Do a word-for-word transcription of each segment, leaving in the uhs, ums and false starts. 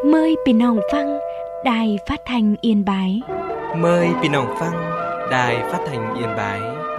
Mờiพี่น้องฟังđài phát thanh Yên Bái. Mời พี่น้องฟัง Đài Phát thanh Yên Bái.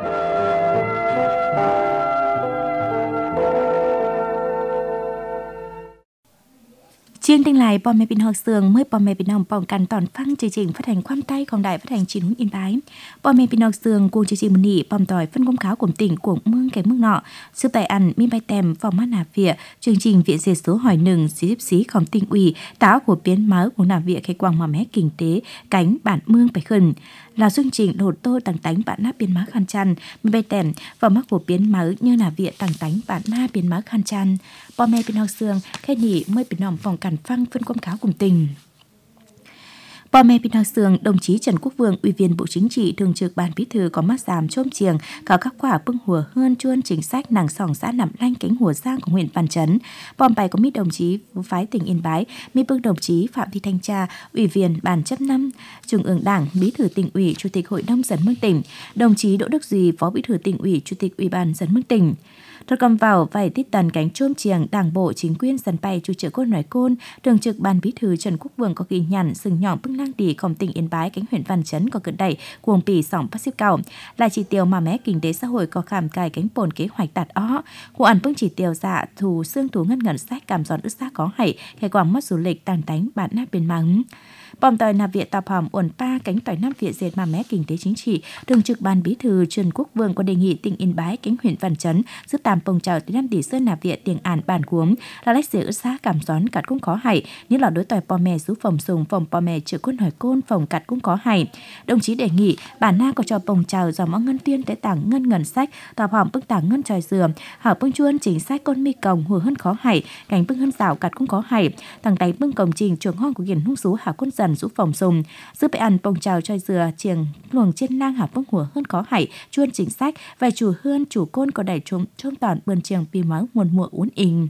Chương trình lạiพ่อแม่พี่น้องเสืองเมื่อพ่อแม่พี่น้องป้องกันตอนฟังจริงๆphát hànhความใต้ของđài phát hành chín hướng Yên Bái. พ่อแม่พี่น้องเสืองcuồng chương trìnhมื้อนี้ป้อมต่อยphân công kháo của tỉnh của mương cái mương nọ. Sư tài ăn mi bài tèm phòng mát nạp viện chương trình viện dệt số hỏi nừng xí xíของtỉnh ủy táo của biến máu của nạp viện khai quang mà mé kinh tế cánh bản mương phải khẩn là chương trình đột tô tàng tánh bản náp biến má khăn chăn mi bài tèm phòng mắc của biến máu như nạp viện tàng tánh bản na biến má khăn chăn. พ่อแม่พี่น้องเสืองแค่นี้เมื่อพี่น้องป้องกันฟังphân công kháo cùng tình. พ่อแม่พี่น้องเสือง đồng chí Trần Quốc Vượng, Ủy viên Bộ Chính trị, Thường trực Ban Bí thư có mắt giảm chôm chiềng khảo các quả bưng hùa hơn chuôn chính sách nàng sòng xã nằm lanh cánh hùa giang của huyện Văn Chấn. Bom bài có mít đồng chí phái tỉnh Yên Bái, mi bưng đồng chí Phạm Thị Thanh Tra, Ủy viên Ban chấp năm, Trung ương Đảng, Bí thư tỉnh ủy, Chủ tịch Hội nông dân Mương tỉnh, đồng chí Đỗ Đức Duy, Phó Bí thư tỉnh ủy, Chủ tịch Ủy ban dân Mương tỉnh. Thật cầm vào vài tiết tần cánh chôm chiềng đảng bộ chính quyền dân bay chủ trợ côn nói côn, Thường trực Ban Bí thư Trần Quốc Vượng có ghi nhận sừng nhọn bưng lang điของtỉnh Yên Bái cánh huyện Văn Chấn có cận đẩy cuồng pì sòng phát xếp cao là chỉ tiêu mà mé kinh tế xã hội có khảm cài cánh bồn kế hoạch đạt ó của ăn bưng chỉ tiêu dạ thù xương thú ngân ngân sách cảm giòn ức xác có hảy khai quảng mất du lịch tàn tánh bản nát bên mắng. Bom tòi nạp viện tạp hòm uẩn pa cánh tỏi năm viện dệt mà mé kinh tế chính trị, Thường trực Ban Bí thư Trần Quốc Vượng có đề nghị tỉnh Yên Bái cánh huyện Văn Chấn giúp tạm phong trào tới năm tỷ sơn nạp viện tiền ản bản cuống là lách dễ ức xã cảm gión cắt cũng có hại như là đối tỏi po mè rú phòng sùng phòng po mè chữa côn hỏi côn phòng cắt cũng có hại. Đồng chí đề nghị bản na có cho phong trào dòng mõ ngân tiên tới tảng ngân ngân sách tạp hòm bưng tảng ngân tròi dừa hảo bưng chuôn chính sách con mi còng hùa hơn khó hại cánh bưng hơn rào cắt cũng có hại thằng đáy bưng cổng trình trường hong của kiền hung sú hảo quân dần rú phòng dùng giúp bệ ăn bông trào choi dừa chiềng luồng trên lang hảo bông hùa hơn có hại chuôn chính sách và chủ hươn chủ côn có đẩy trống trông toàn bươn chiềng pi máu nguồn mùa uốn ình.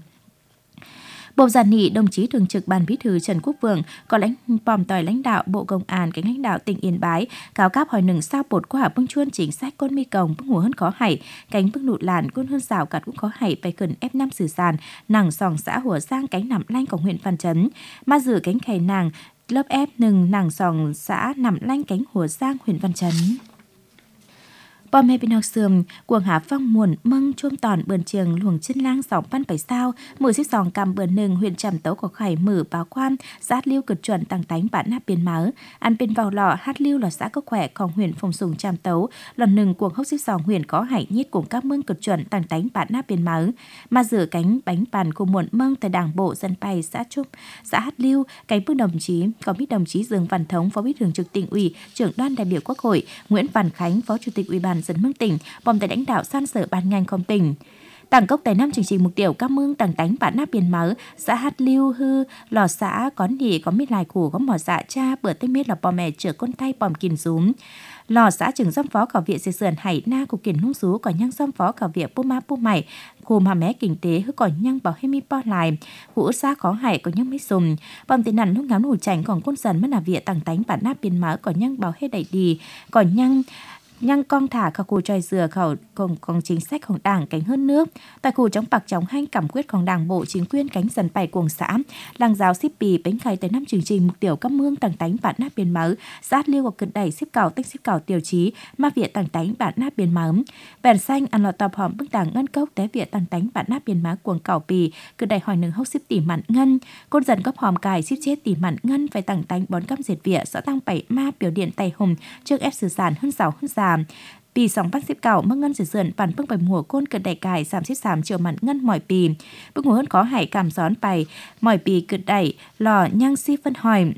Bộ giản nghị đồng chí Thường trực Ban Bí thư Trần Quốc Vượng có lãnh bòm tỏi lãnh đạo Bộ Công an cánh lãnh đạo tỉnh Yên Bái cáo cáp hỏi nừng sao bột quả bưng chuôn chính sách con mi còng bưng hùa hơn có hại cánh bưng nụt làn côn hơn rào cắt cũng có hại phải khẩn ép năm xử sàn nàng sòng xã hùa giang cánh nằm lanh của huyện Văn Chấn ma dự cánh khải nàng lớp ép nừng nàng sòng xã nằm lanh cánh hùa giang huyện Văn Chấn. พ่อแม่พี่น้องเสื่อมกวงหาฟังมวนมั่งช่วงตอนเบิ่นเชียงหลวงชิ้นล่างสองปั้นไปเศร้ามือสิบสองกำเบิ่นหนึ่งhuyệnจำโต๊ะขอไข่มือปาวความซาดลิ้วกึดจวนต่างแต่งบ้านหน้าเปลี่ยนเหมาอันเป็นเบาหล่อฮัดลิ้วหล่อซาก็แขวะของhuyệnฝงสูงจำโต๊ะหล่อนหนึ่งกวงหกสิบสองhuyện có hải nhiết cùng các mương cực chuẩnต่างแต่งบ้านหน้าเปลี่ยนเหมามาrửa cánh bánh bàn của muộn mương tại đảng bộ dân bay xã Trúc xã Hát Lưu cánh bước đồng chí có biết đồng chí Dương Văn Thống phó bí thư thường trực tỉnh ủy trưởng đoàn đại biểu quốc hội Nguyễn Văn Khánh phó chủ tịch ủy ban dân mương tỉnh bom tại lãnh đạo san sở ban ngành công tỉnh Tảng cốc tại năm chương trình mục tiêu các mương tảng tánh bản nắp biển máu xã Hát Lưu hư lò xã có nỉ có mít lại khủ có mỏ dạ cha bữa tây mết là bò mè chở con tay bòm kìn rúm lò xã trưởng xâm phó cả viện xây sườn hải na của kiển hung sú có nhang xâm phó cả viện pu ma pu mày khu mà mé kinh tế hư có nhang bảo hemi po lại hũ xã có hải có nhang mít sùm bom tiền nằn lúc ngáo nủ chảnh còn quân dần mất là viện tảng tánh bản nắp biển máu có nhang bảo hết đẩy đi có nhang nhang con thả khảo khu tròi dừa khảo cùng cùng chính sáchของđảng cánh hơn nước tại khu chống bạc chống hanh cảm quyếtของđảng bộ chính quyền cánh dần bảy cuồng xã làng giáo xếp bì bánh khai tới năm chương trình mục tiêu các mương tàng tánh bản nát biên máu sát liêu hoặc cực đẩy xếp cào tích xếp cào tiêu chí ma viện tàng tánh bản nát biên máu bèn xanh ăn lọt tập hòm bức đảng ngân cốc té viện tàng tánh bản nát biên máu cuồng cào bì cực đẩy hỏi nừng hốc xếp tỉ mặn ngân côn dần cấp hòm cài xếp chết tỉ mặn ngân phải tàng tánh bón cam diệt viện xã tăng bảy ma biểu điện tay hùng trước ép xử sản hơn sáu hơn giàปีสองพันสิบเก้าเมื่อเงินเสื่อมปั่นเพิ่งไปหัวก้นเกิดได้กายสามสิบสามเจียวมันเงินหมอยปีเพิ่งหัวเงินขอหายกำซ้อนไปหมอยปีเกิดได้หล่อย่างซีฟันหอย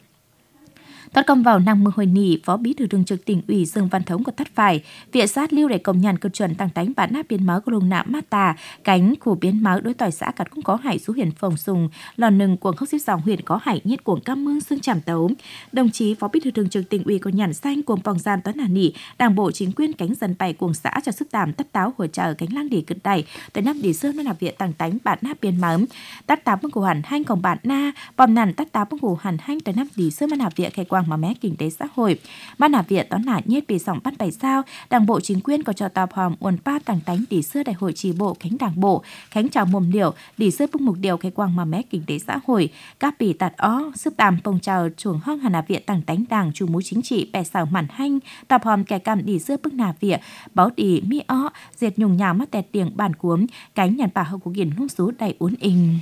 Tắt công vào năng mưa hồi nỉ, phó bí thư thường trực tỉnh ủy Dương Văn Thống của tắt phải, viện sát lưu để công nhận cơ chuẩn tăng tánh bản nát biến máu của lùng nạm mát tà, cánh của biến máu đối tỏi xã cắt cũng có hải số huyện phòng sùng, lòn nừng cuồng khốc xếp dòng huyện có hải nhiệt cuồng cam mương xương chảm tấu. Đồng chí phó bí thư thường trực tỉnh ủy có nhận xanh cuồng phòng gian toán hà nỉ, đảng bộ chính quyền cánh dần bảy cuồng xã cho sức tạm tất táo hỗ trợ cánh lang đỉ cực đẩy, tới năm đỉ sơn nên là viện tăng tánh bản nát biến máu, tắt táo bưng của hẳn hanhของbản na, bom nằn tắt táo bưng của hẳn hanh tới năm đỉ sơn nên là viện khai quang quang mà mé kinh tế xã hội ban nà Việt tón nả nhất bị sòng bắt bảy sao đảng bộ chính quyền có cho tàu hòm uẩn pa tàng tánh đi xưa đại hội chi bộ khánh đảng bộ khánh chào mồm điệu đi xưa bức mục điều khai quang mà mé kinh tế xã hội các bị tạt ó sức tàm phong trào chuồng hong hà nà Việt tàng tánh đảng chủ mối chính trị bè xảo mản hanh tàu hòm kẻ cầm đi xưa bức nà Việt báo đi mi ó diệt nhung nhà mắt tẹt tiếng bản cuống cánh nhàn bà hậu của kiển nung sú đầy uốn inh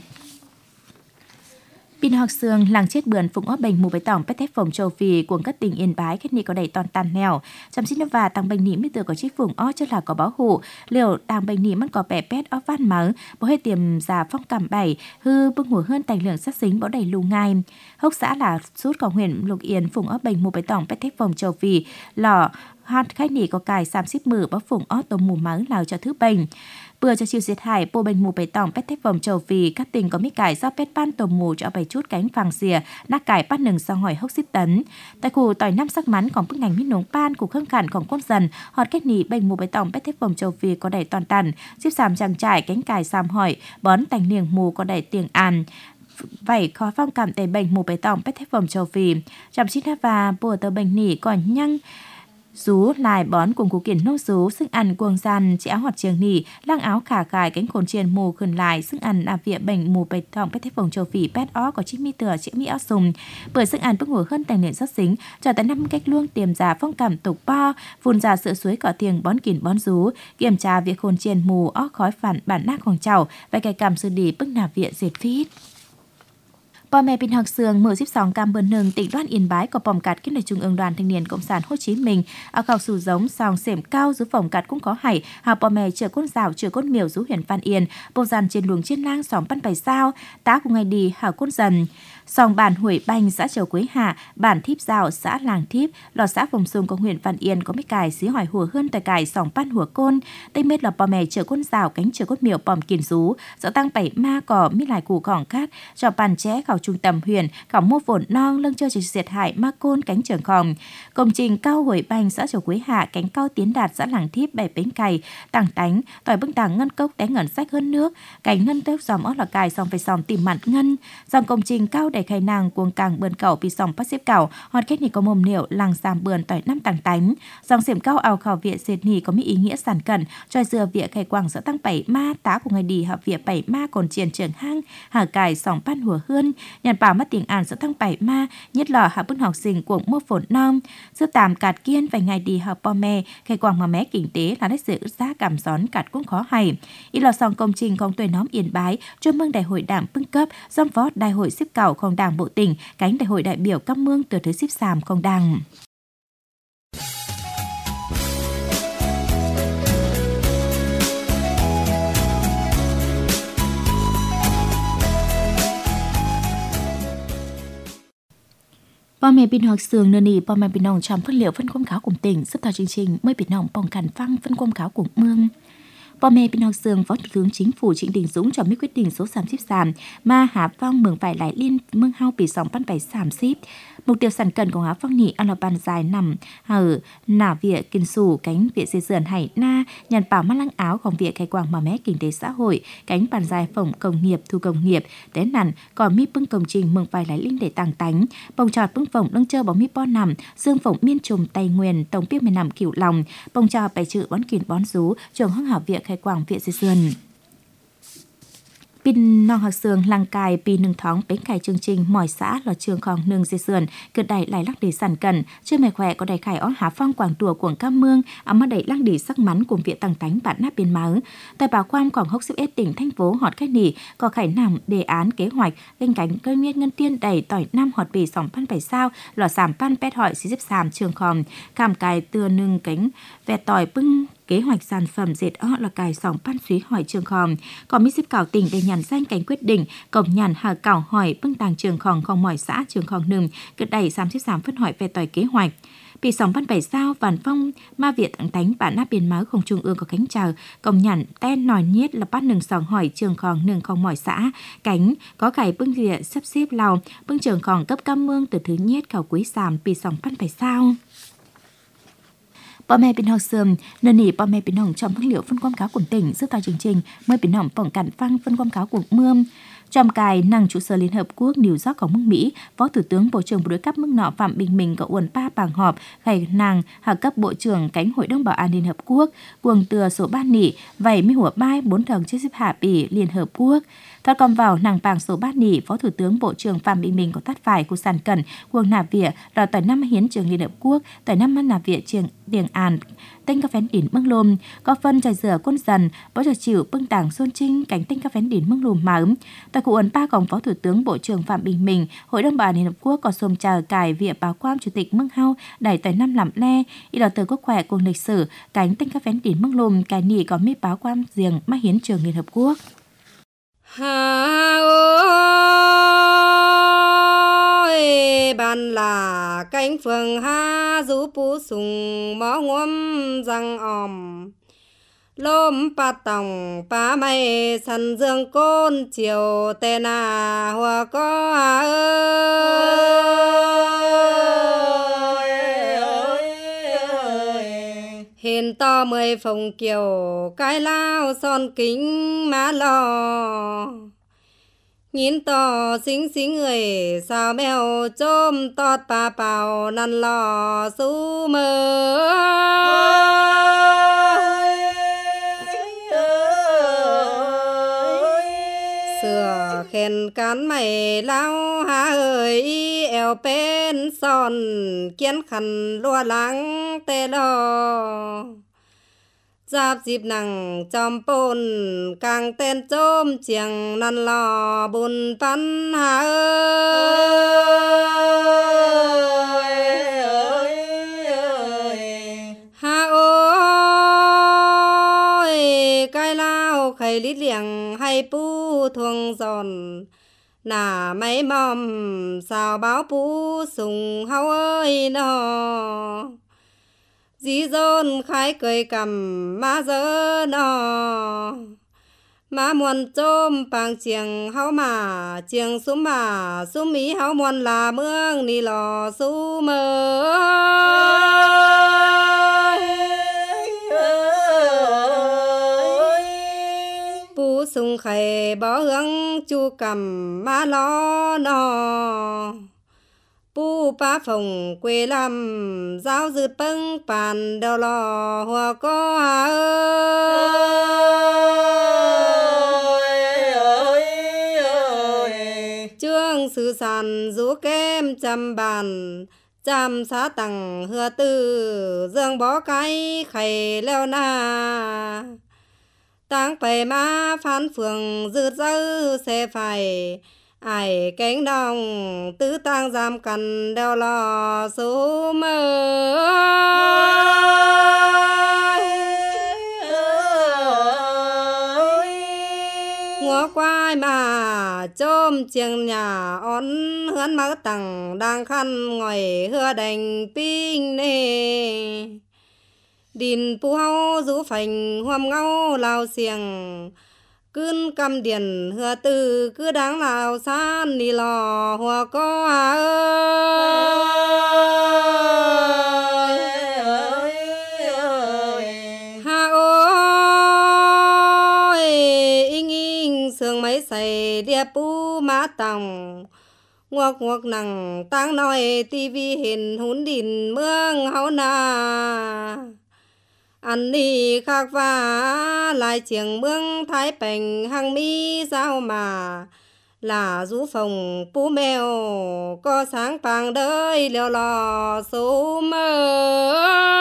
Pin học sương làng chết bườn phụng ấp bệnh mù bày tỏng pet thép phòng châu Phi cuồng cất tỉnh Yên Bái kết nị có đầy toàn tàn nèo chăm xin và tăng bệnh nị mới từ có chiếc phụng ó chất là có báo hủ liều tăng bệnh nị mất có bẻ pet ó văn máu bố hết tiềm giả phong cảm bảy hư bưng hủa hơn tài lượng sát xính báo đầy lù ngay hốc xã là sút của huyện Lục Yên phụng ấp bệnh mù bày tỏng pet thép phòng châu Phi lò hạt khách nị có cài xàm xíp mử báo phụng ó tôm mù máu lào cho thứ bệnh vừa cho chiều diệt hại bộ bệnh mù bày tỏng pet thép vòng châu Phi các tỉnh có mít cải do pet ban tôm mù cho bày chút cánh phàng xìa nát cải bắt nừng sau hỏi hốc xíp tấn tại khu tỏi năm sắc mắn còn bức ngành mít nống pan của khương khản còn cốt dần hot kết nỉ bệnh mù bày tỏng pet thép vòng châu Phi có đầy toàn tàn xíp xàm trang trải cánh cải xàm hỏi bón tành liềng mù có đầy tiền an vậy khó phong cảm tề bệnh mù bày tỏng pet thép vòng châu Phi chăm chít và bùa tờ bệnh nỉ còn nhăng rú lại bón cùng cú kiển nô rú sức ăn cuồng gian chỉ áo hoạt trường nỉ lang áo khả khải cánh khổn chiền mù khẩn lại sức ăn là viện bệnh mù bạch thòng pet thép vòng châu Phi pet ó có chiếc mi tựa chiếc mi ó sùng bởi sức ăn bức ngủ hơn tài niệm rất dính cho tới năm cách luông tiềm giả phong cảm tục bo phun ra sữa suối cỏ tiền bón kiển bón rú kiểm tra việc khổn chiền mù ó khói phản bản nátของchảo và cái cảm sư đi bức nạp viện diệt phít Bò mẹ Pin học sương mở díp sóng cam bơn nương tỉnh Đoan Yên Bái có bòm cạt kết nối Trung ương Đoàn Thanh niên Cộng sản Hồ Chí Minh ở cầu sù giống sòng xẻm cao dưới phòng cạt cũng có hải hà bò mẹ chở côn rào chở côn miểu rú huyện Văn Yên bầu dàn trên luồng trên lang sòng pan bảy sao tá cùng ngày đi hà côn dần sòng bản Huệ Banh xã Châu Quế Hạ bản Thiếp Rào xã Làng Thiếp lò xã vùng sung của huyện Văn Yên có mấy cài xí hỏi hùa hơn tại cài sòng pan hùa côn tây mết là bò mẹ chở côn rào cánh chở côn miểu bòm kiền rú dạo tăng bảy ma cỏ mít lại củ cỏng cát cho bàn ché khảo trung tâm huyện khảo mô vồn non lưng chơi chỉ diệt hại ma côn cánh trường khòm công trình cao Huệ Banh xã Châu Quế Hạ cánh cao Tiến Đạt xã Làng Thiếp bảy bến cày tàng tánh tỏi bưng tàng ngân cốc té ngẩn sách hơn nước cánh ngân tép dòm ót là cài sòng phải sòng tìm mặn ngân dòng công trình cao để khai nàng cuồng càng bươn cầu bị sòng bắt xếp cầu hoạt kết nỉ có mồm niệu làng giảm bươn tỏi năm tàng tánh dòng xiểm cao ảo khảo viện diệt nỉ có mỹ ý nghĩa sản cẩn cho dừa viện khai quảng xã tăng bảy ma tá của ngày đi hợp viện bảy ma còn triển trường hang hà cài sòng pan hùa hơn nhận bảo mất tiếng an xã tăng bảy ma nhất là hạ bưng học sinh của mô phồn non sư tàm cạt kiên vài ngày đi hợp bò mẹ khai quảng mà mé kinh tế là đích sự giá cảm gión cạt cũng khó hay ý là sòng công trìnhของtuổi nhóm Yên Bái chúc mừng đại hội đảng bưng cấp dòng phó đại hội xếp cầuของđảng bộ tỉnh cánh đại hội đại biểu các mương từ thứ xếp sàm không đảng Bò mẹ Pin học sương nơi nỉ bò mẹ Pin nòng trong phân liệu phân quang cáo cùng tỉnh giúp thảo chương trình mới Pin nòng bỏng cản phăng phân quang cáo cùng mương Bò mẹ Pin học sương Phó Thủ tướng Chính phủ Trịnh Đình Dũng cho biết quyết định số sám xíp sàm mà Hà Phong mường phải lại liên mương hao bị sòng pan phải sàm xíp mục tiêu sản cần của Hà Phong nỉ ăn là bàn dài nằm ở nả viện kinh sủ cánh viện xây dườn hải na nhàn bảo mắt lăng áoของviện khai quảng mà mé kinh tế xã hội cánh bàn dài phổng công nghiệp thu công nghiệp té nằn còn mi bưng công trình mường phải lại liên để tàng tánh bông trọt bưng phổng đăng chơi bóng mi po nằm dương phổng miên trùm tây nguyên tổng biết miền nằm cửu lòng bông trọt bảy chữ bón kiền bón rú trường hưng hảo viện khai quảng viện xây dườn Pin nong học sương làng cài pi nương thóng bến cài chương trình mỏi xã là trường khòng nương dây sườn cực đẩy lại lắc để sản cần chưa mày khỏe có đầy khải ó Hà Phong quảng tùa cuồng cam mương ấm mà đẩy lắc để sắc mắn cùng viện tăng tánh bạn nát biên máu tại bảo quan quảng hốc xếp ết tỉnh thành phố họt khách nỉ có khải nằm đề án kế hoạch lên cánh cây miết ngân tiên đẩy tỏi năm họt bì sòng pan bảy sao lò sàm pan pet hỏi xí xếp sàm trường khòm cam cài tưa nương cánh vẹt tỏi bưng kế hoạch sản phẩm dệt ó là cài sòng pan suý hỏi trường khòm còn mỹ xếp cảo tỉnh để nhàn danh cánh quyết định cổng nhàn hà cảo hỏi bưng tàng trường khòm không mỏi xã trường khòm nừng cực đẩy sám xếp sàm phân hỏi về tỏi kế hoạch bị sòng pan bảy sao vàn phong ma viện tặng thánh bản nát biên máu không trung ương có cánh chào cổng nhàn ten nòi nhiết là bắt nừng sòng hỏi trường khòm nừng không mỏi xã cánh có cài bưng địa sắp xếp lào bưng trường khòm cấp cam mương từ thứ nhiết khảo quý sàm bị sòng pan bảy sao Bò mẹ Pin học sương nơi nỉ bò mẹ Pin hồng trong phân liệu phân quang cáo của tỉnh giúp tạo chương trình mới Pin hồng bỏng cản phăng phân quang cáo của mương Trong cài năng trụ sở Liên Hợp Quốc New York của nước Mỹ, Phó Thủ tướng Bộ trưởng Bộ đội cấp mức nọ Phạm Bình Minh có uẩn ba bảng họp ngày nàng hạ cấp Bộ trưởng cánh Hội đồng Bảo an Liên Hợp Quốc, cuồng từa số ban nỉ, vậy mới hủa bai bốn đồng chế xếp hạ bỉ Liên Hợp Quốc. Thoát còn vào nàng bảng số bát nỉ, Phó Thủ tướng Bộ trưởng Phạm Bình Minh có tắt phải của sản cẩn cuồng nạp vỉa rồi tại năm hiến trường Liên Hợp Quốc, tại năm ăn nạp vỉa trường Điền An, tinh các phén đỉnh mương lùm, có phân trải rửa quân dần, bó trò chịu bưng tảng xuân trinh cánh tinh các phén đỉnh mương lùm mà ấm. Tại cụ ấn ba cổng Phó Thủ tướng Bộ trưởng Phạm Bình Minh, Hội đồng Bảo an Liên Hợp Quốc có xôm chờ cải vỉa báo quan Chủ tịch Mương Hao đẩy tại năm làm le, y đào từ quốc khỏe cùng lịch sử cánh tinh các phén đỉnh mương lùm cải nỉ có mi báo quan riêng mà hiến trường Liên Hợp Quốc. Hà ơi bàn là cánh phường ha rú pu sùng mó ngóm răng òm lôm pa tòng pa mây săn dương côn chiều tê na hoa có ơi hiền to mười phòng kiều cái lao son kính má lò nhìn to xinh xinh người sao mèo chôm tót pa pào năn lò su mơ sửa khen cán mày lao há ơi eo bên son kiến khăn lua lắng tê lo giáp dịp nằng chom pôn càng tên chôm chieng năn lò bùn pan hà ơi hà ơi cái lao khay lít liềng hay pu thuông giòn nà mấy mòm sao báo pu sùng hao ơi nó dí dôn khai cười cầm má dơ nò má muôn chôm bằng chieng hao mà chieng sum mà sum mỹ hao muôn là mương ni lò su mơ pu sung khay bỏ hương chu cầm má lo nò pu pa phòng quê làm giáo dư bưng bàn đào lò hoa có ơi trương sư sàn rú kem trăm bàn trăm xá tầng hưa tư dương bó cái khay leo na tăng bày má phán phường dư dư xe phải ai cánh đồng tứ tang giam cần đeo lò số mơ ngó quai mà chôm chiêng nhà ón hướn mơ tầng đang khăn ngồi hưa đành pinh nê đình pu hao rú phành hoam ngao lao xiềng cơn cầm điền hưa tư cứ đáng lao san đi lò hoa có ơi ha ơi inh inh sương mấy say đĩa pu má tòng ngoặc ngoặc nằng tang nói tivi hình hún đìn mương hao na anh đi khác và lại chiếng mương thái bình hằng mi sao mà là rú phòng pu mèo có sáng bằng đời liều lò số mơ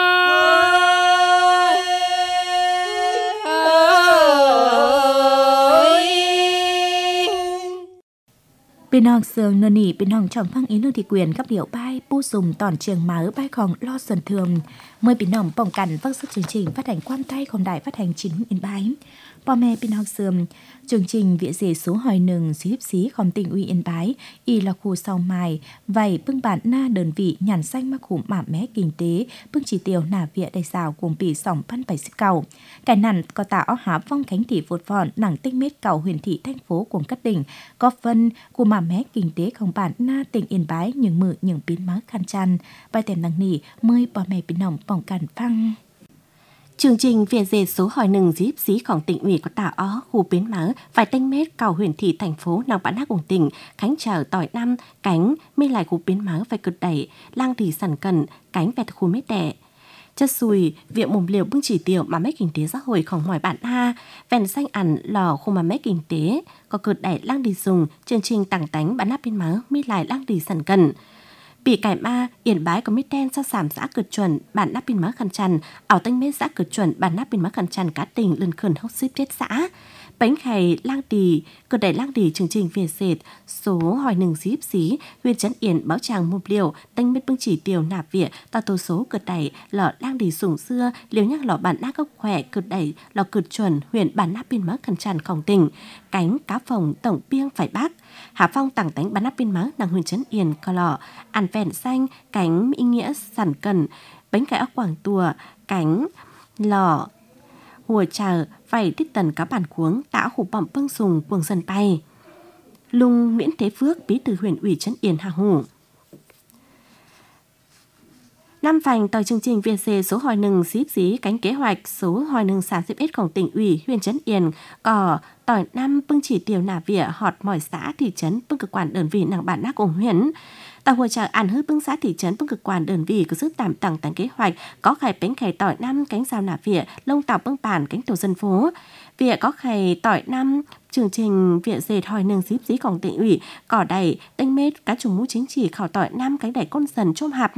Bên hòng sương nơ nỉ bên hòng trọng phăng ý lương thị quyền các điệu bay pu sùng tòn trường máu bay khòng lo sần thường mời bên hòng bỏng cằn vác sức chương trình phát hành quan tay còn đài phát hành chín yên bái bò mẹ bên hòng sương chương trình vỉa rể số hỏi nừng xí hiếp xí khom tình uy yên bái y là khu sau mài vầy bưng bản na đơn vị nhàn xanh mắc khủng mảm mé kinh tế bưng chỉ tiêu nà vỉa đầy xào cùng bỉ sòng pan bảy xích cầu cái nằn có tạo há phong cánh thị vụt vòn nặng tinh mết cầu huyền thị thành phố cùng các tỉnh có phân của mảm mé kinh tế không bản na tỉnh yên bái những mự những biến má khăn chăn bài tèm năng nỉ mời bò mẹ bên nòng bỏng cằn phăng Chương trình về dệt số hỏi nừng díp xíของtỉnh ủy có tả ó khu biến mớ vài tênh mét cầu huyện thị thành phố nòng bản hắc cùng tỉnh khánh chờ tỏi năm cánh mi lại khu biến mớ phải cực đẩy lang thì sẵn cần cánh vẹt khu mét đẻ chất xùi viện mồm liều bưng chỉ tiểu mà mấy kinh tế xã hộiของmọi bạn ha vẹn xanh ẩn lò khu mà mấy kinh tế có cực đẩy lang đi dùng chương trình tặng tánh bản hắc biến mớ mi lại lang thì sẵn cần bị cải ma yên bái có mít đen sao sảm xã cực chuẩn bản nắp pin má khăn chăn ảo tanh mết xã cực chuẩn bản nắp pin má khăn chăn cá tình lần khẩn hốc xếp chết xã bánh khay lang tì cực đẩy lang tì chương trình về sệt số hỏi nừng díp xí huyện trấn yên báo tràng một liều tanh mết bưng chỉ tiểu nạp vỉa ta tô số cực đẩy lọ lang tì sủng xưa liều nhắc lọ bản nắp gốc khỏe cực đẩy lọ cực chuẩn huyện bản nắp pin má khăn chănของtỉnh cánh cá phòng tổng biêng phải bác Hà Phong tặng tánh bán nắp pin má nàng huyện trấn yên cò lọ ăn vẹn xanh cánh mỹ nghĩa sản cần bánh cải ốc quảng tùa cánh lọ hùa chờ phải tích tần cá bản cuống tạo khủ bỏng bưng sùng cuồng dần bay lung Nguyễn Thế Phước bí thư huyện ủy trấn yên Hà Hủ năm phành tỏi chương trình việt xê số hỏi nừng xíp xí cánh kế hoạch số hỏi nừng sản xếp ítของtỉnh ủy huyện trấn yên cò tỏi năm bưng chỉ tiểu nà vỉa họt mỏi xã thị trấn bưng cực quản đơn vị nàng bản nác ủng huyện tàu hội trợ ăn hư bưng xã thị trấn bưng cực quản đơn vị có sức tạm tặng tặng kế hoạch có khải bánh khải tỏi năm cánh sao nà vỉa lông tàu bưng bản cánh tổ dân phố vỉa có khải tỏi năm chương trình viện dệt hỏi nừng xíp xíของtỉnh ủy cỏ đầy tênh mết cá trùng mũ chính trị khảo tỏi năm cánh đẩy con dần chôm hạp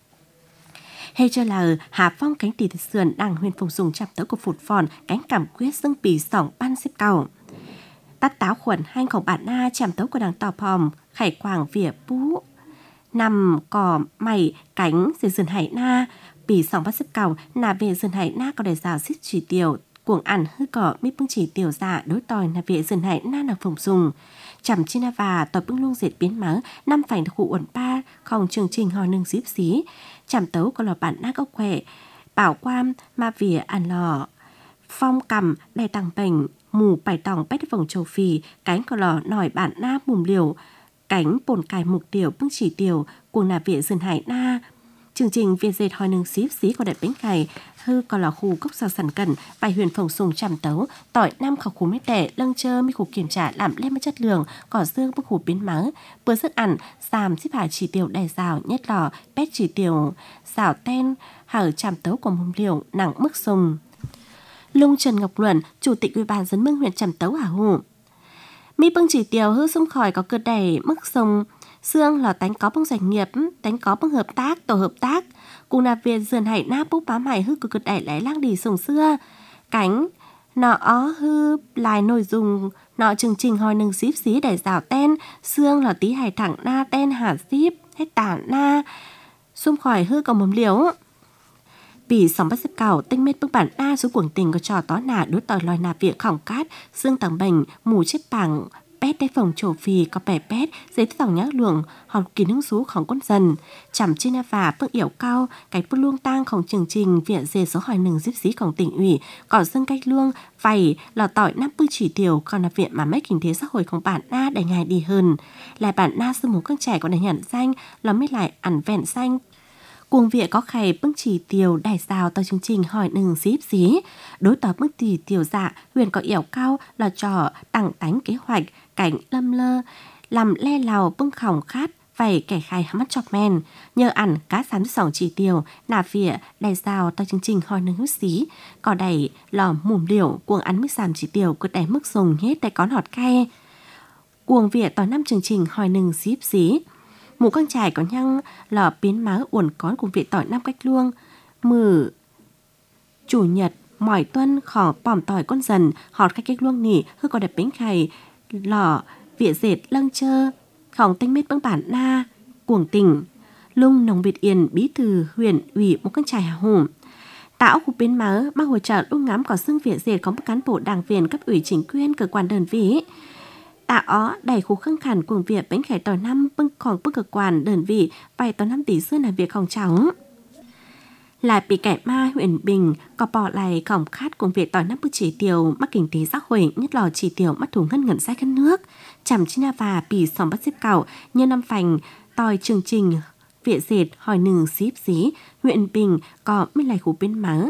hay cho là Hà Phong cánh tỷ thật sườn đang huyền phục dùng chạm tới của phụt phòn cánh cảm quyết xương bì sỏng ban xếp cầu tắt táo khuẩn hanhของbản na chạm tới của đảng tò phòm khải quảng vỉa bú nằm cỏ mày cánh dì dườn hải na bì sỏng ban xếp cầu nà về dườn hải na có để rào xích chỉ tiểu cuồng ăn hư cỏ mi bưng chỉ tiểu dạ đối tòi nà về dườn hải na nạc phồng dùng chằm chi na và tòi bưng luôn dệt biến mắng năm phải được khu uẩn ba không chương trình hỏi nâng xíp xí chạm tấu có lò bản nác ốc khỏe bảo quam ma vỉa ăn lò phong cầm đầy tăng bệnh mù bảy tòng bét vòng châu phi cánh có lò nòi bản na mùm liều cánh bồn cài mục tiểu bưng chỉ tiểu cuồng nà vỉa dườn hải na chương trình việt dệt hỏi nâng xíp xí có đẹp bánh cày hư có lò khu cốc sao sẵn cần vài huyền phòng sùng chạm tấu tỏi năm khảo khu mét đẻ lâng chơ mi khu kiểm trả làm lên mất chất lượng cỏ dương bức khu biến mắng bữa sức ăn xàm xếp hải chỉ tiểu đầy rào nhất lò pét chỉ tiểu xào ten hở chạm tấu của mông liều nặng mức sùng lung Trần Ngọc Luận chủ tịch ủy ban dân mương huyện chạm tấu Hà Hủ mi bưng chỉ tiểu hư xung khỏi có cơ đầy mức sùng xương là tánh có bưng doanh nghiệp tánh có bưng hợp tác tổ hợp tác cùng là việc dườn hải na bút bám hải hư cực cực đẩy lấy lang đi sùng xưa cánh nọ ó hư lại nội dung nọ chương trình hỏi nâng xíp xí để rào ten xương là tí hải thẳng na ten hạt xíp hết tả na xung khỏi hư còn mầm liếu bị sóng bắt xếp cầu tinh mết bức bản na số cuồng tình có trò tó nà đối tỏi loài nà việc khỏng cát xương tàng bệnh mù chết bảng pét đáy phòng trổ phì có bẻ pét giấy tòng nhác luồng hoặc kỳ nâng sốของcon dần chằm trên na và phương yểu cao cái phương luông tangของchương trình viện dệt số hỏi nừng díp xíของtỉnh ủy cỏ dương cách luông vầy lò tỏi năm mươi chỉ tiểu còn là viện mà mấy kinh tế xã hộiของbản na đầy ngày đi hơn lại bản na sư mù căng trẻ còn để nhận danh là mới lại ẩn vẹn xanh cuồng viện có khải bưng chỉ tiểu đài rào tới chương trình hỏi nừng xíp xí đối tỏ bưng chỉ tiểu dạ huyền có yểu cao là trò tặng tánh kế hoạch cảnh lâm lơ làm le lào bưng khỏng khát vầy kẻ khai mắt chọc men nhờ ẩn cá sám sòng chỉ tiểu nà vỉa đài rào tới chương trình hỏi nừng hút xí có đẩy lò mùm liều cuồng ăn mức sàm chỉ tiểu cứ đẩy mức dùng hết tay con họt cay cuồng viện tỏ năm chương trình hỏi nừng xíp xí mù căng trải có nhăng lò biến má uẩn con cùng viện tỏi năm cách luông mử chủ nhật mỏi tuân khỏ bỏm tỏi con dần họt cách cách luông nỉ hư có đẹp bánh khay lò viện dệt lâng chơ khỏng tinh mết bưng bản na cuồng tỉnh lung nồng biệt yên bí thư huyện ủy mù căng trải Hà Hủ tạo khu biến má mang hỗ trợ lung ngắm có xương viện dệt có một cán bộ đảng viên cấp ủy chính quyền cơ quan đơn vị tạ ó đẩy khu khăng khẳng cuồng việc bánh khải tỏi năm bưng còn bưng cơ quan đơn vị vài tỏi năm tỷ xưa là việc không cháu lại bị kẻ ma huyện Bình có bỏ lại khổng khát cùng việc tỏi năm bức chỉ tiểu mắc kinh tế xã hội nhất lò chỉ tiểu mắt thủ ngân ngẩn sai khăn nước chằm china và bị sòng bắt xếp cào như năm phành tỏi chương trình viện dệt hỏi nừng xíp xí huyện Bình có mới lại khu bên má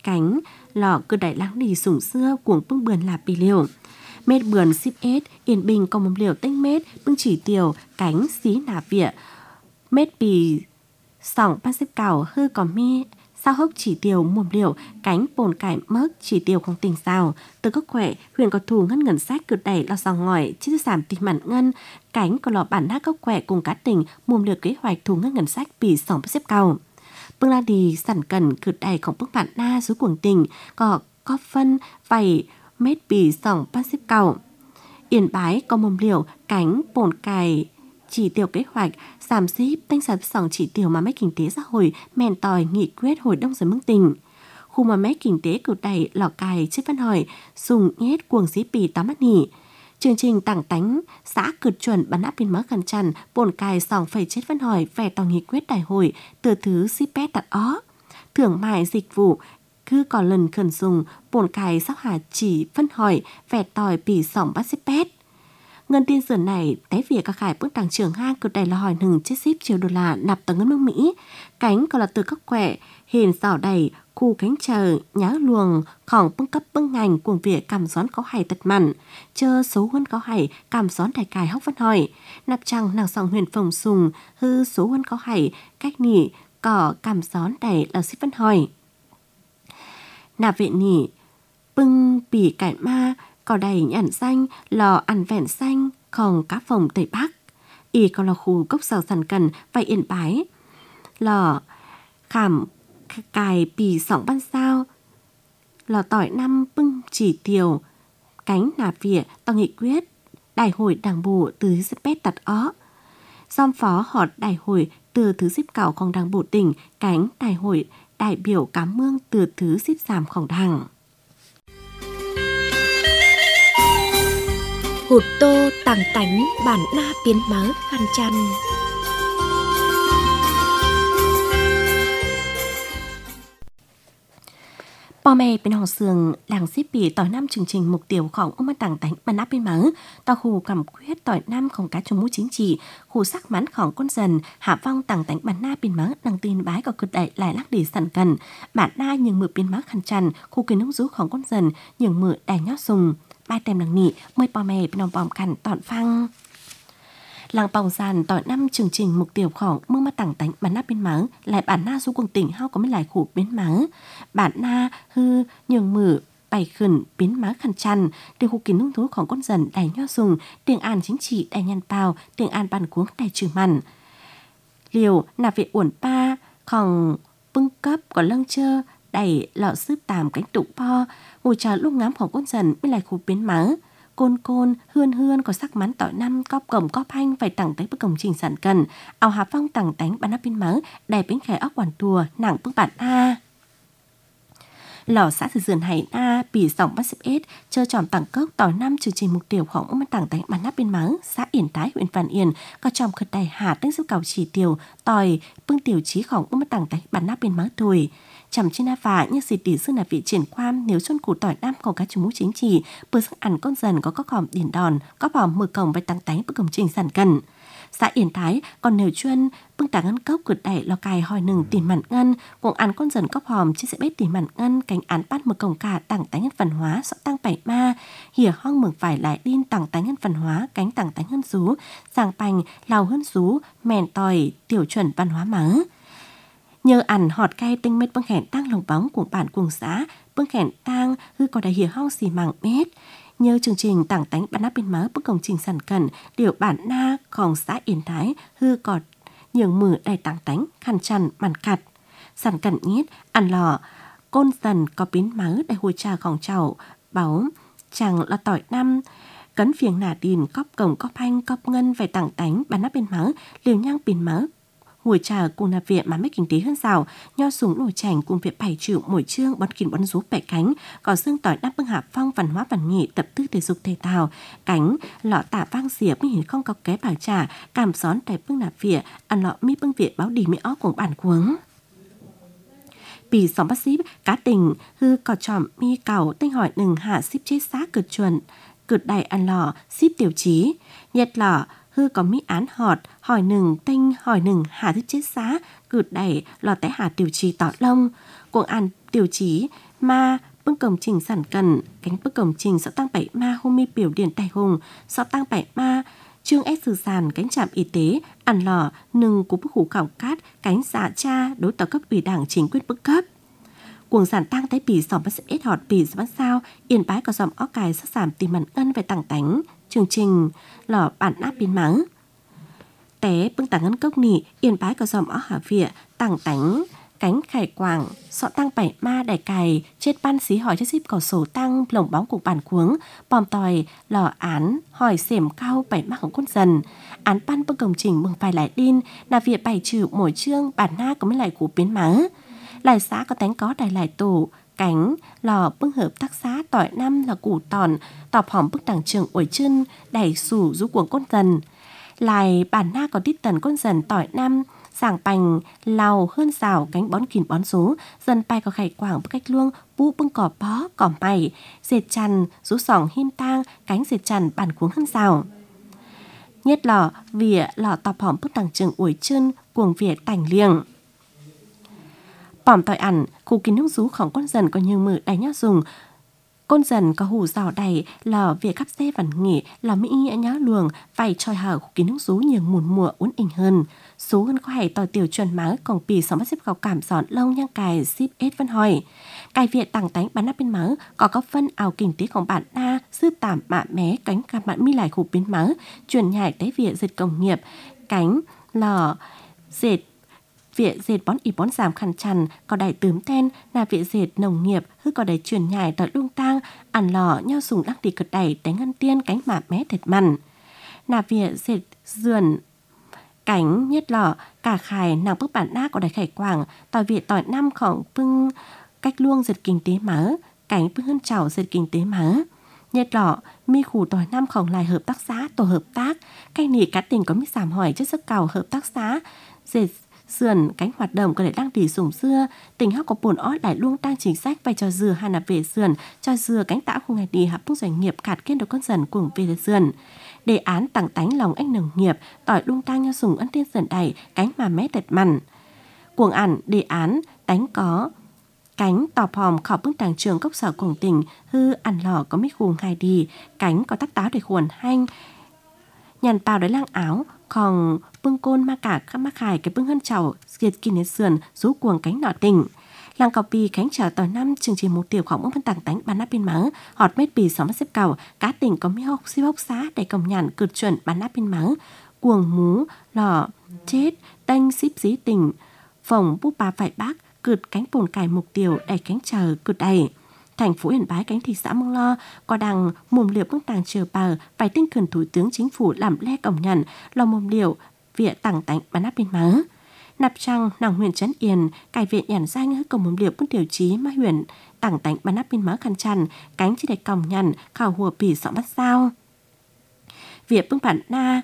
cánh lọ cơ đại láng đi sủng xưa cuồng bưng bườn là bì liều mét bườn ship ết yên bình có một liều tinh mét bưng chỉ tiều cánh xí nà vịa mét bì sòng ba xếp cào hư có mi sao hốc chỉ tiều mồm liều cánh bồn cải mớc chỉ tiều không tình sao từ các khỏe huyền có thù ngân ngân sách cực đẩy lò sòng ngòi chứ giảm tình mặn ngân cánh có lò bản hát các khỏe cùng cá tình mồm liều kế hoạch thù ngân ngân sách bì sòng ba xếp cào bưng la đi sẵn cần cực đẩyของbức bạn na dưới cuồng tình có có phân vầy mét bì sòng ba xếp cào yên bái có mồm liều cánh bồn cải chỉ tiêu kế hoạch giảm xíp tinh sản sòng chỉ tiêu mà mấy kinh tế xã hội mèn tòi nghị quyết hồi đông giới mương tình khu mà mấy kinh tế cử đẩy lò cài chết văn hỏi dùng nhét cuồng xí pì tám mắt nỉ chương trình tảng tánh xã cực chuẩn bắn áp biên mớ khăn chăn bồn cài sòng phải chết văn hỏi về tòa nghị quyết đại hội từ thứ xí pét đặt ó thưởng mại dịch vụ cứ còn lần khẩn dùng bồn cài sắp hà chỉ phân hỏi về tòi pì sòng bắt xí pét ngân tiên dường này té việc các khải bước đảng trưởng hang cực đầy là hỏi nừng chết ship triệu đô la nạp tầng ngân nước Mỹ cánh còn là từ các quẻ hiền sỏ đầy khu cánh chờ nhá luồng khỏng bưng cấp bưng ngành cuồng việc cảm gión có hay tật mặn chơ số huân có hay cảm gión đại cài hóc văn hỏi nạp trăng nàng sòng huyền phòng sùng hư số huân có hay cách nỉ cỏ cảm gión đầy là ship văn hỏi nạp viện nỉ bưng bỉ cải ma có đầy nhẵn xanh lò ăn vẹn xanh khòng cá phòng tây bắc y còn là khu cốc sào sàn cần và yên bái lò khảm cài bì sỏng ban sao lò tỏi năm bưng chỉ tiều cánh nà vỉa tao nghị quyết đại hội đảng bộ từ xếp pét tặt ó giom phó họt đại hội từ thứ xếp cảoของđảng bộ tỉnh cánh đại hội đại biểu cám mương từ thứ xếp giảmของđảng hụt tô tàng tánh bản na biến mớ khăn chăn bò mẹ bên hòn sườn làng xếp bì tỏi năm chương trình mục tiêuของông tàng tánh bản áp bên mớ tàu khu cầm quyết tỏi nămของcá trong mũ chính trị khu sắc mắnของcon dần hạ vong tàng tánh bản na bên mớ đăng tin bái có cực đại lại lắc đi sẵn cần bản na nhường mượn bên mớ khăn chăn khu kiến nông rúของcon dần nhường mượn đài nhót sùng bài tem đằng nị mời bò mẹ bên hòn bòm khăn tọn phăng làng bòng sàn tỏi năm chương trình mục tiêuของmương mà tảng tánh bản na bên mớ lại bản na du quần tỉnh hao có mấy lại khu bên mớ bản na hư nhường mử bày khẩn biến má khăn chăn để khu kiến nông thúของcon dần đài nho dùng tiếng an chính trị đài nhăn bào tiếng an bàn cuống đài trừ mặn liều nạp viện uẩn paของbưng cấp có lăng chơ đẩy lọ sướp tàm cánh tụ po ngồi chờ lúc ngắmของcon dần mới lại khu biến má côn côn hươn hươn có sắc mắn tỏi năm cóp cổng cóp hanh phải tặng tới bức công trình sản cần ảo hà phong tặng tánh bán áp biên mớ đài bánh khẻ óc hoàn tùa nặng bức bản a lò xã sử dườn hải na bỉ sòng bắt xếp ết chơ tròm tặng cốc tỏi năm chương trình mục tiêuของông tặng tánh bán áp biên mớ xã Yển Tái huyện Văn Yên có tròm khật đài hà tính giúp cầu chỉ tiêu tỏi bưng tiểu chíของông tặng tánh bán áp biên mớ tuổi chằm trên na phà như xịt tỉ xương là vị triển quan nếu xuân củ tỏi năm của các chủ mũ chính trị bữa sức ăn con dần có các hòm điển đòn có hòm mở cổng với tăng tánh bức công trình sản cần xã Yển Thái còn nếu chuyên bưng tảng ngân cốc cực đẩy lò cài hỏi nừng tiền mặn ngân cùng ăn con dần cốc hòm chia sẽ bếp tiền mặn ngân cánh án bắt mở cổng cả tảng tánh ngân văn hóa sọ tăng bảy ma hỉa hong mừng phải lại điên tảng tánh ngân văn hóa cánh tảng tánh ngân rú giàng bành lào hơn rú mèn tỏi tiểu chuẩn văn hóa mớ nhờ ăn họt cay tinh mết bưng khẻn tăng lồng bóng của bản cùng xã bưng khẻn tăng hư có đại hỉa hong xì mảng mét nhờ chương trình tảng tánh bản áp biên mớ bức công trình sản cần điều bản naของxã Yển Thái hư cọt nhường mử đầy tảng tánh khăn chăn màn cặt sản cần nhít ăn lò côn dần có biến mớ đại hồi tràของchậu báo chẳng là tỏi năm cấn phiền nả đìn cóp cổng cóp hanh cóp ngân về tảng tánh bản áp biên mớ liều nhang biên mớ hồi trà cùng nạp viện mà mấy kinh tế hơn rào nho súng nổi chảnh cùng việc bảy triệu mỗi chương bón kín bón rú bẻ cánh có xương tỏi đắp bưng hạ phong văn hóa văn nghệ tập tư thể dục thể thao cánh lọ tạ vang xỉa mới hình không có ké bảo trà cảm xón đại bưng nạp viện ăn lọ mi bưng viện báo đi mỹ ó cùng bản cuống bì xóm bát xíp cá tình hư cò tròm mi cào tinh hỏi nừng hạ xíp chết xác cực chuẩn cực đầy ăn lọ xíp tiểu chí nhật lọ hư có mỹ án họt hỏi nừng tinh hỏi nừng hà thức chết xá cụt đẩy lò té hà tiểu trì tỏ lông cuồng ăn tiểu chí ma bưng công trình sản cần cánh bưng công trình sẽ tăng bảy ma hôm mi biểu điển đại hùng sẽ tăng bảy ma trương épสื่sàn cánh trạm y tế ăn lò nừng của bức hủ khảo cát cánh xã cha đối tàu cấp ủy đảng chính quyền bức cấp cuồng sản tăng tới bì sòm bắt ít họt bì bắt sao yên bái có dòm ó cài sắc giảm tìm mặn ân về tảng tánh chương trình lò bản áp biến mắng té bưng tảng ngân cốc nỉ yên bái có dòm ó hạ vịa tảng tánh cánh khải quảng sọ tăng bảy ma đại cài chết ban xí hỏi cho ship cỏ sổ tăng lồng bóng cục bản cuống bòm tòi lò án hỏi xẻm cao bảy maของquân dần án ban bưng công trình mừng phải lại đin là việc bài trừ mỗi chương bản na có mấy lại của biến mắng lại xã có tánh có đại lại tổ cánh lò bưng hợp tác xã tỏi năm là củ tòn tọp hỏng bức đảng trường ổi chân đẩy sủ rú cuồng quân dần lại bản na có tít tần quân dần tỏi năm sảng bành lào hơn rào cánh bón kìn bón số dần bay có khải quảng bức cách luông bu bưng cỏ bó cỏ mày dệt chằn rú sòng him tang cánh dệt chằn bản cuống hơn rào nhất lò vỉa lò tọp hỏng bức đảng trường ổi chân cuồng vỉa tảnh liềng bỏm tỏi ẩn khu kín nước rúของcon dần có nhiều mự đánh nhau dùng con dần có hủ rào đầy lò việc khắp xe vằn nghỉ là mỹ nhã nhá luồng phải tròi hở khu kín nước rú nhiều mùn mùa uốn ỉnh hơn số hơn có hay tỏi tiểu chuẩn máu còn pì sáu mắt xếp gạo cảm giòn lâu nhang cài ship ết vân hỏi cài việt tàng tánh bán nắp bên máu có có phân ảo kinh tếของbản na sư tảm mạ mé cánh cam bạn mi lại khu biến máu chuyển nhảy tới việt dệt công nghiệp cánh lò dệt viện dệt bón ỉ bón giảm khăn chằn có đẩy tướm ten là viện dệt nông nghiệp hư có đẩy truyền nhải tỏi lung tang ăn lò nhau dùng đăng đi cực đẩy đánh ngân tiên cánh mạ mé thịt mặn là viện dệt dườn cánh nhất lò cả khải nàng bức bản na có đẩy khải quảng tỏi viện tỏi nămของbưng cách luông dệt kinh tế mớ cánh bưng hơn chảo dệt kinh tế mớ nhất lọ mi khủ tỏi nămของlại hợp tác xã tổ hợp tác cái nỉ cá tình có mi giảm hỏi chất sức cầu hợp tác xã dệt sườn cánh hoạt động có thể đăng tỉ sủng xưa tỉnh hóc có bồn ót lại luôn tăng chính sách vai cho dừa hay là về sườn cho dừa cánh tạo khu ngày đi hạp bức doanh nghiệp cạt kết đầu con dần cùng về sườn đề án tặng tánh lòng anh nông nghiệp tỏi luôn tăng nhau sủng ân tiên sườn đầy cánh mà mé tẹt mặn cuồng ẩn đề án tánh có cánh tọp hòm khảo bức tàng trường cốc sở cùng tỉnh hư ăn lò có mít khùng hai đi cánh có tắc táo để khuẩn hanh nhàn tàu đấy lang áo còn bưng côn ma cả các mắc hài cái bưng hơn chảo diệt kinh đến sườn rú cuồng cánh nọ tình làng cào pì cánh chảo tỏi năm chương trình một tiểuของông phân tàng tánh bán nắp bên mắng họt mét pì sáu mắt xếp cầu cá tỉnh có mi hốc xếp hốc xá để công nhàn cực chuẩn bán nắp bên mắng cuồng mú lò chết tanh xíp dí tình phòng búp bà phải bác cực cánh bồn cài mục tiêu đẩy cánh chờ cực đầy thành phố Yên Bái cánh thị xã Mông Lo có đằng mồm liệu bức tàng chờ bờ phải tinh thần thủ tướng chính phủ làm lẽ cổng nhận là mồm liệu vịa tặng tánh bán áp bên má nạp trăng nàng huyện Trấn Yên cài viện nhàn danh hết cổng mồm liệu bức tiểu chí mà huyện tặng tánh bán áp bên má khăn chăn cánh chỉ để cổng nhận khảo hùa pì sọ bắt sao việc bưng bản na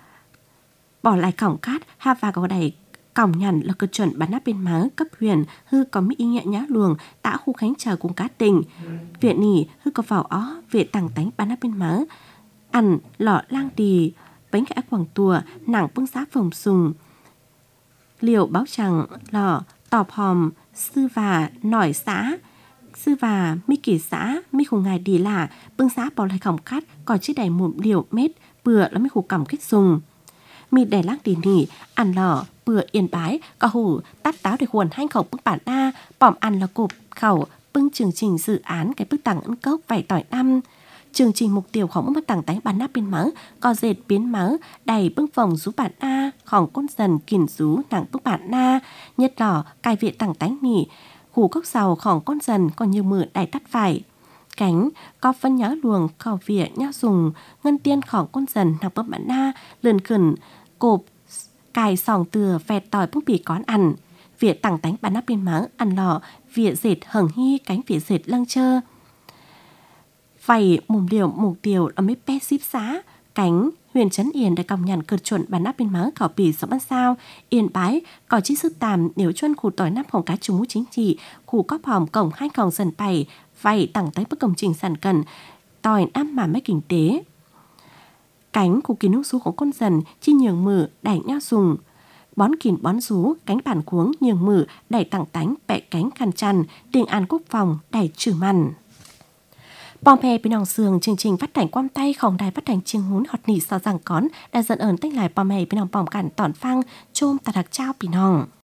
bỏ lại cổng cát ha và có đầy cổng nhằn là cơ chuẩn bán nắp bên má cấp huyền hư có mỹ nhẹ nhã luồng tã khu khánh chờ cùng cá tình viện nỉ hư có vào ó viện tàng tánh bán nắp bên má ăn lọ lang tì bánh khẽ quảng tùa nàng bưng giá phòng sùng liệu báo chẳng lọ tọp hòm sư và nỏi xã sư và mi kỳ xã mi khùng ngài đi là bưng giá bỏ lại cổng cát còn chiếc đầy một liều mét bừa là mi khủ cổng kết sùng mi đẻ lang tì nỉ ăn lọ bữa Yên Bái có hủ tắt táo để khuẩn hanh khẩu bức bản na bỏm ăn là cục khẩu bưng chương trình dự án cái bức tặng ấn cốc vải tỏi năm chương trình mục tiêuของbức tặng tánh bản na bên mớ có dệt biến mớ đầy bưng phòng rú bản naของcon dần kìm rú nặng bức bản na nhất lò cài viện tặng tánh nỉ khủ cốc sầuของcon dần còn nhiều mượn đầy tắt phải cánh có phân nhớ luồng khẩu vỉa nhau dùng ngân tiênของcon dần nặng bức bản na lườn khẩn cộp cài sòng từa vẹt tỏi bút bì cón ăn việc tặng tánh bán nắp bên má ăn lò việc dệt hởng hy cánh việc dệt lăng chơ vầy mồm điều mục tiêu ở mấy pe ship xá cánh huyện Trấn Yên đã công nhận cực chuẩn bán nắp bên má khảo pì sáu ban sao Yên Bái có chi sức tàm nếu chuyên khu tỏi nắp hồng cá trùng mũ chính trị khu cóp hòm cổng hai còng dần bày vầy tặng tánh bất công trình sản cần tỏi nắp mà mấy kinh tế cánh của kỳ nước số của con dần chi nhường mử đẩy nhau dùng bón kìn bón rú, cánh bản cuống, nhường mử, đẩy tặng tánh, bẹ cánh khăn chăn, tiền an quốc phòng, đẩy trừ mặn. Bom bè bên nòng sườn chương trình phát thanh quam tayของđài phát thanh chiêng hún hot nỉ so rằng cón đã dẫn ơn tách lại bom bè bên nòng bỏng cản tỏn phăng chôm tạt đặc trao bên nòng.